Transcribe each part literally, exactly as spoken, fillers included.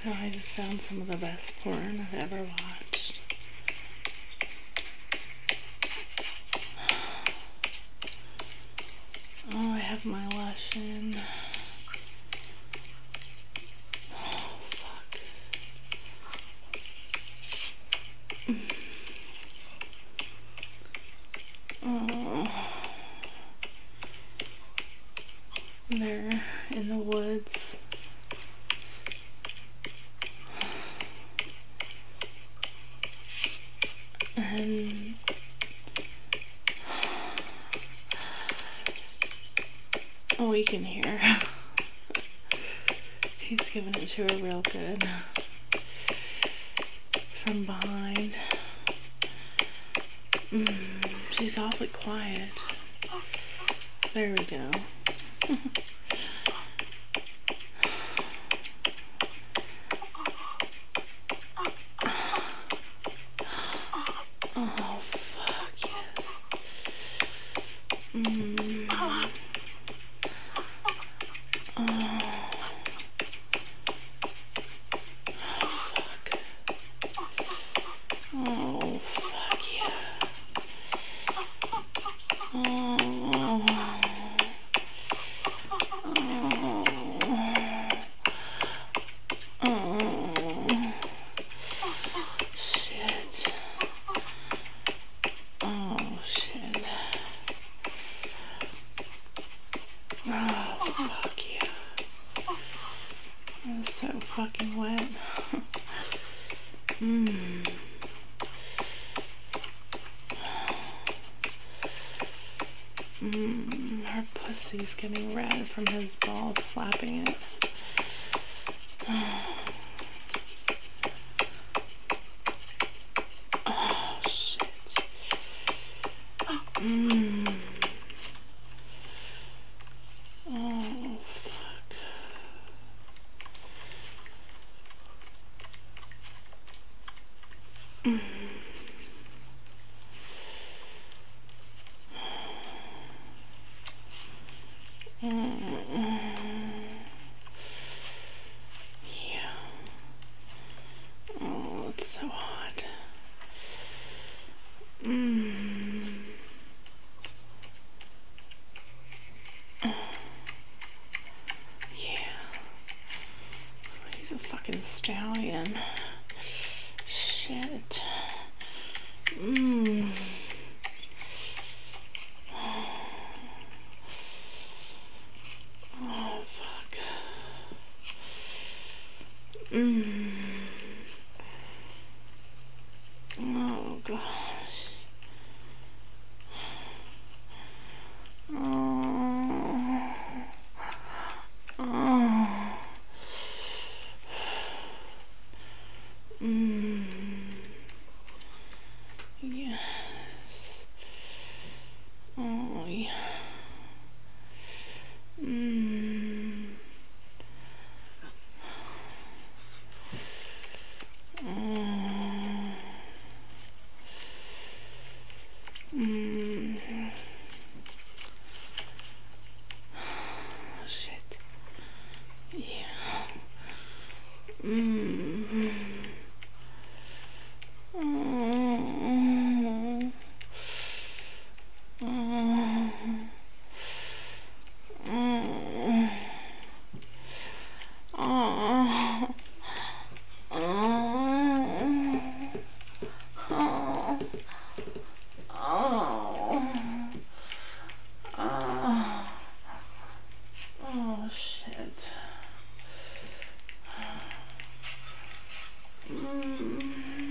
So I just found some of the best porn I've ever watched. Oh, I have my lotion. Oh, fuck. Oh. They're in the woods. And oh, you can hear. He's giving it to her real good. From behind. Mm, she's awfully quiet. There we go. Oh, fuck yes. Mm. Oh. Fuck. Oh, fuck yeah. Oh. Oh. Oh. Shit. Oh, shit. Oh, fuck yeah. That was so fucking wet. Mmm. Mmm. Her pussy's getting red from his balls slapping it. Oh, shit. Mmm. Oh, fuck. Mm. Mm. Yeah. Oh, it's so hot. Mmm. Yeah. He's a fucking stallion. Shit. Mmm. Oh, fuck. Mmm. Oh, gosh. Oh. Oh. Mmm. Yes. Oh, yeah. Mmm. Oh. Mmm. Shit. Yeah. Mmm. Oh. Oh. Oh. Oh. Oh. Oh. Oh. Oh, shit. Mm.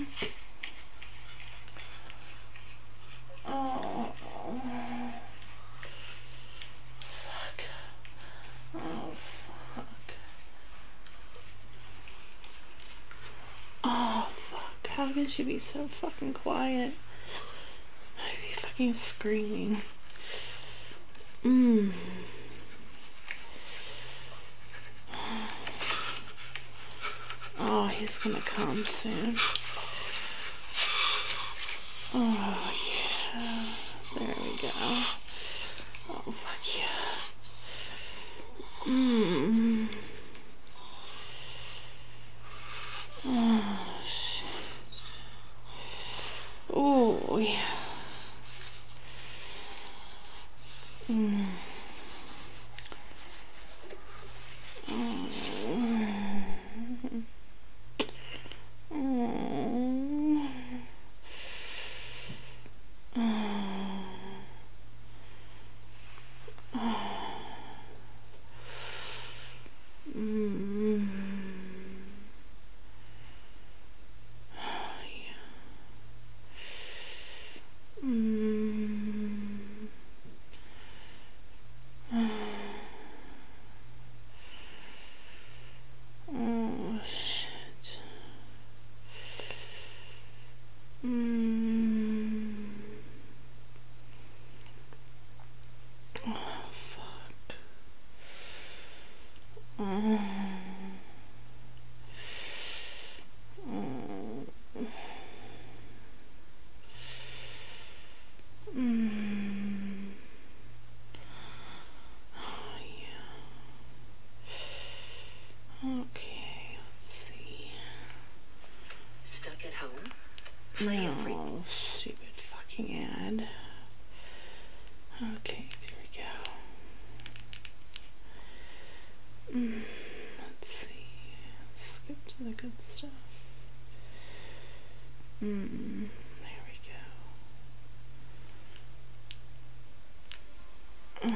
Oh. Fuck. Oh, fuck. Oh, fuck. How could she be so fucking quiet? I'd be fucking screaming. Mmm. Oh, he's gonna come soon. Oh, yeah. There we go. Oh, fuck yeah. Mmm. Mm. Mm. Mm. Oh, yeah. Okay, let's see. Stuck at home? No, stupid fucking ad. Okay, there we go. Mm, let's see. Skip to the good stuff. Mm, there we go.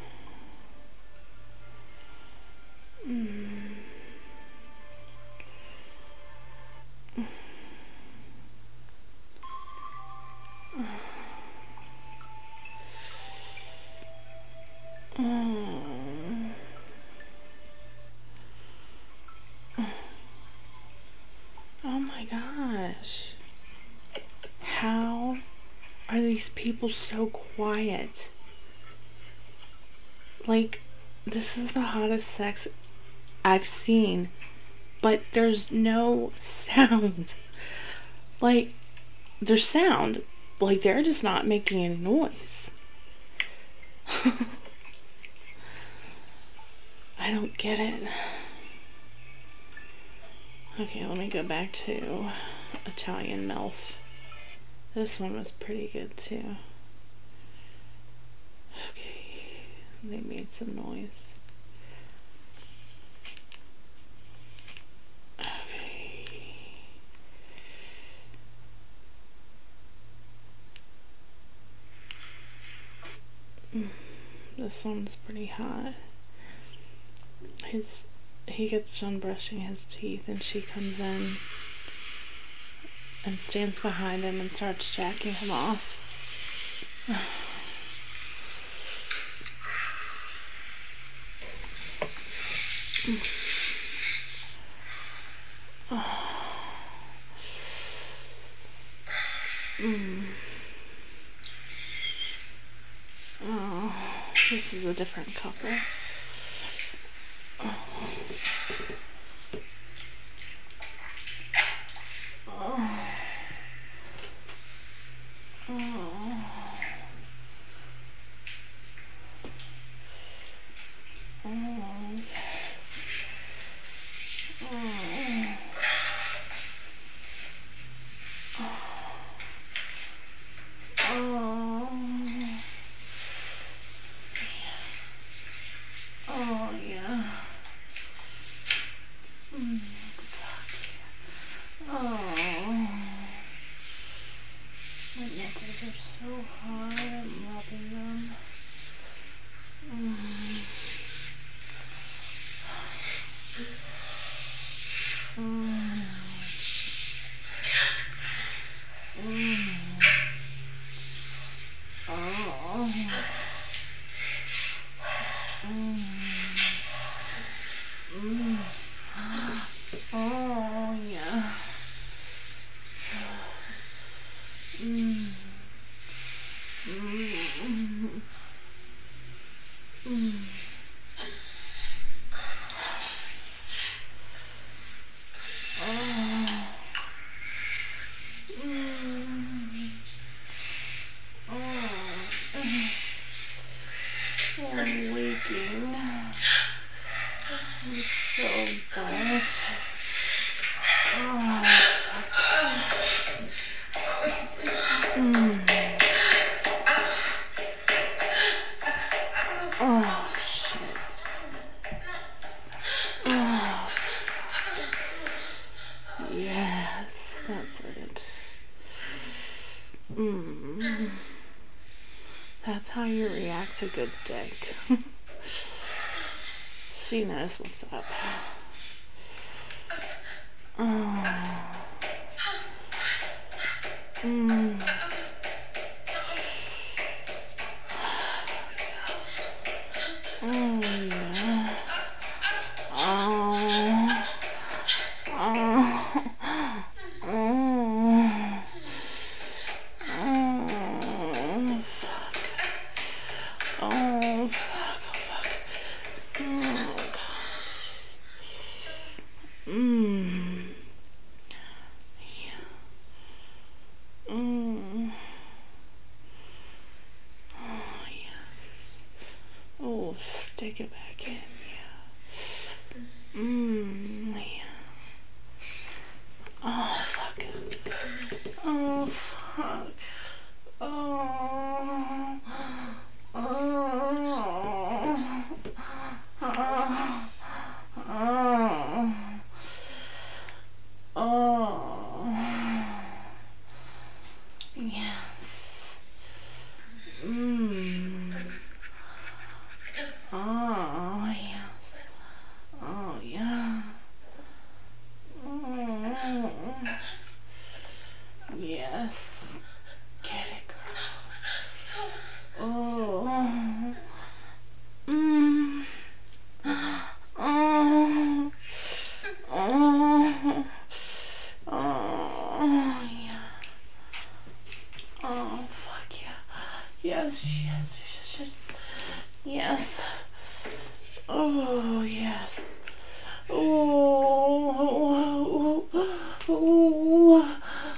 Mm. Mm. Oh my gosh. How are these people so quiet? Like, this is the hottest sex I've seen, but there's no sound. Like, there's sound, like they're just not making any noise. I don't get it. Okay, let me go back to Italian MILF. This one was pretty good too. Okay, they made some noise. Okay. This one's pretty hot. His he gets done brushing his teeth and she comes in and stands behind him and starts jacking him off. Mm. Oh, this is a different couple. Oh. Oh. Oh. Oh. Oh. Oh, yeah. Mm. Oh. My nipples are so hard. I'm rubbing them. Mm. Mm. Mm. Oh. Mm. Mm. Oh, yeah. Mm. Mm. Mm. Oh. Mm. Oh. I'm leaking. I'm so wet. Oh. Mm. Oh, shit. Oh. Yes, that's it. Mm. That's how you react to good dick. She knows what's up. Oh. Mm. Oh, yeah. Oh. Oh. Oh. Oh. Fuck. Oh, fuck. Oh, fuck. Oh, gosh. stick it back in. Yeah. Mmm. Yeah. Oh fuck. Oh fuck. Oh. Oh. Oh. Oh. Oh. Yes. Mmm. Oh, yes. Oh, yeah. Oh. Yes. Get it, girl. Oh. Mmm. Oh. Oh. Oh, yeah. Oh, fuck yeah. Yes, yes, yes, yes, yes. Oh, yes. Oh, oh, oh, oh,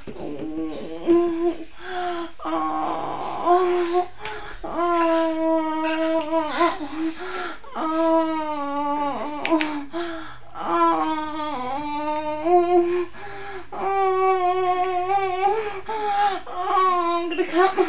oh, I'm gonna come.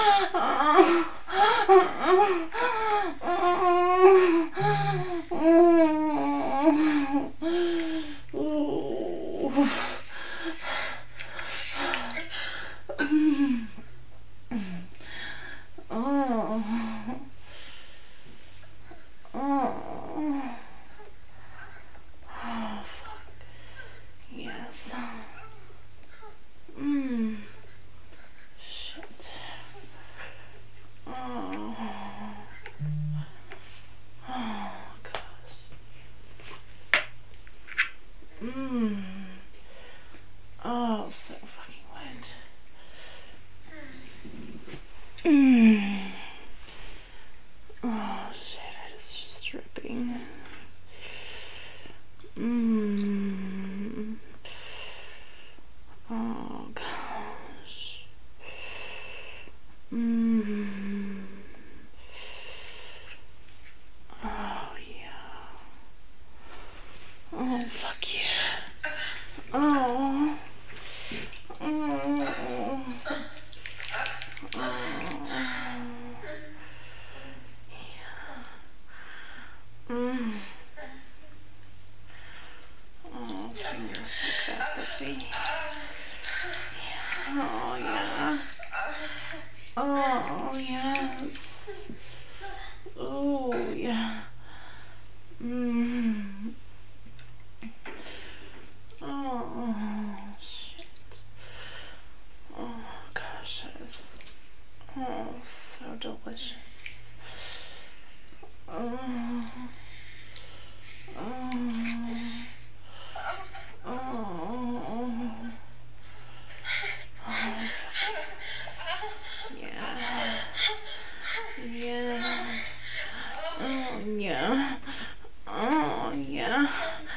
Yes. Mmm. Shit. Oh. Oh, gosh. Mmm. Oh, so fucking wet. Mmm. Oh, shit, it is just dripping. Mmm. Oh, gosh. Mmm. Oh, yeah. Oh, fuck yeah. Oh. Oh. Oh. Yeah. Mm. Oh, fingers like that pussy. Yeah. Oh, yeah. Oh, yes. Oh, yeah. Mmm. Oh, shit. Oh, gosh, that is, oh, so delicious. Oh, oh, oh, oh, yeah, yeah, oh, yeah, oh, yeah,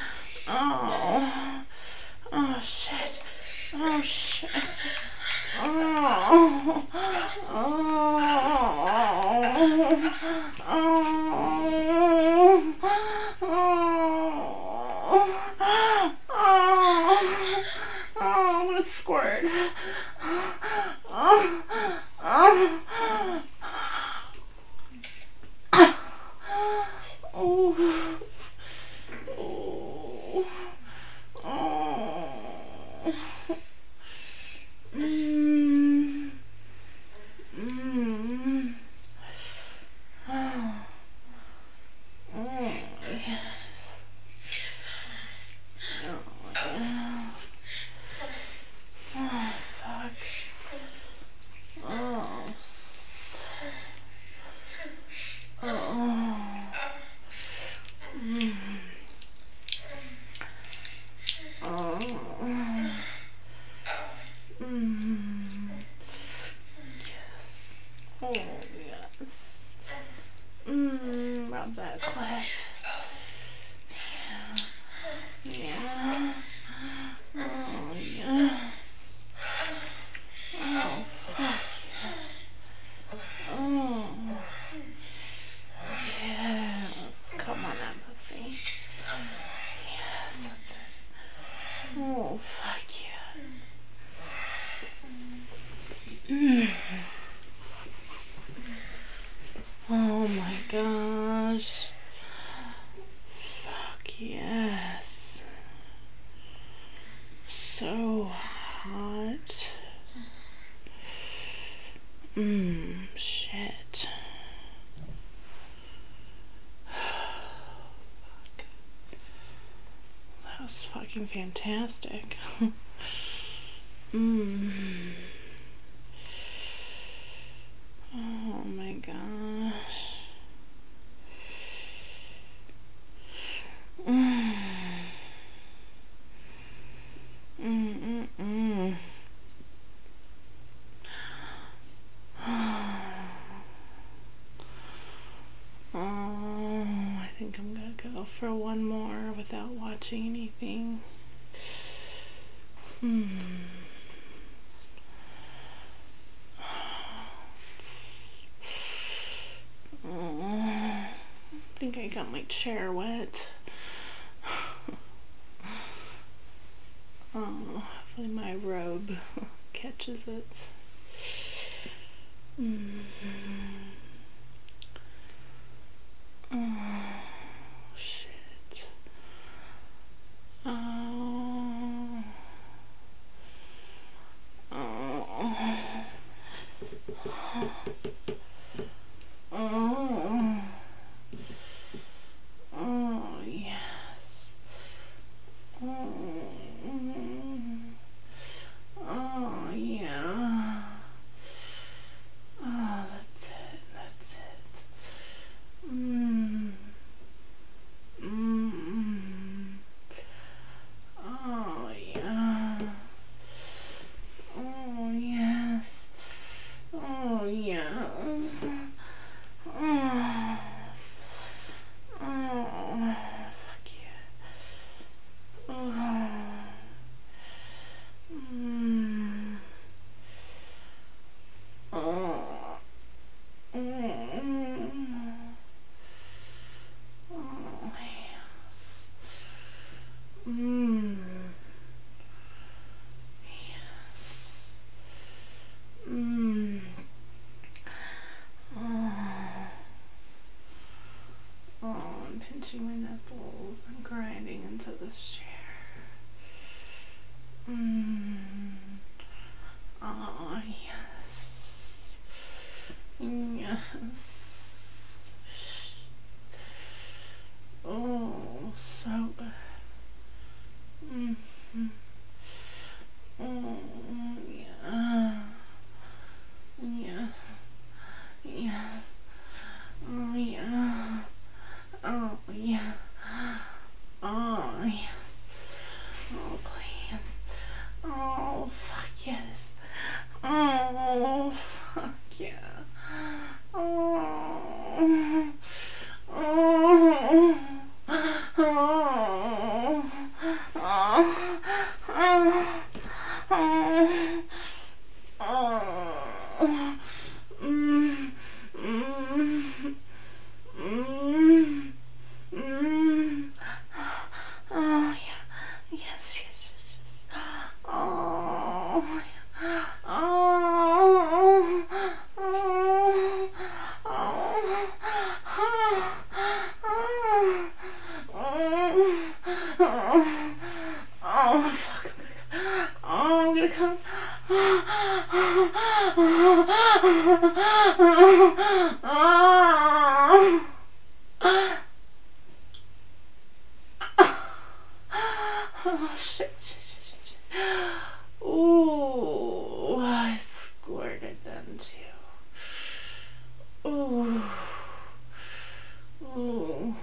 oh, oh, shit, oh, shit, oh, oh, oh, oh, oh, oh, I'm gonna squirt. Oh, oh, oh, oh, oh, mm, mm, oh, Yes. So hot. Mmm, shit. Fuck. That was fucking fantastic. Mmm. Oh my gosh. Mm. Mm, mm, mm. Oh, I think I'm gonna go for one more without watching anything. Hmm. Oh, I think I got my chair wet. Oh, hopefully my robe catches it. Mm-hmm. Oh, shit. Oh. Oh. Oh. Oh, yes. Oh. Oh, yeah. Oh, that's it. That's it. Mmm. Mmm. Oh, yeah. Oh, yes. Oh, yes. Oh. Oh. Fuck yeah. Oh. Mm. Oh. Mm. Oh, yes. Mmm. Yes. Mmm. Oh. Oh, I'm pinching my nipples and grinding into this chair. Mmm. Oh, yes. Yes. Oh, so good. Mm-hmm. Oh, yeah. Yes. Yes. Oh, yeah. Oh, yeah. Oh, yes. Oh, please. Oh, fuck yes. Oh, fuck yeah. Oh. Oh. Oh. Oh. Oh. Oh. Oh. Mm. Mm. Mm. Mm. Oh, yeah. Yes, yes, yes, yes. Oh, yeah. Oh. Oh. Oh. Oh. Oh. Oh. Oh, fuck. I'm gonna come. Oh, I'm gonna come. Oh. Oh, shit, shit, shit, shit, shit. Ooh, I squirted them too. Ooh. Ooh.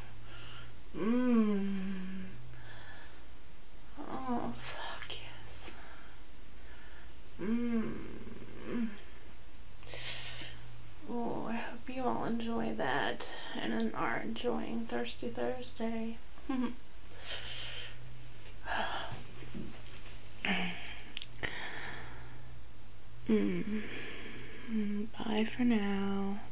Mmm. Oh, fuck yes. Mmm. Oh, I hope you all enjoy that and are enjoying Thirsty Thursday. Mm. Bye for now.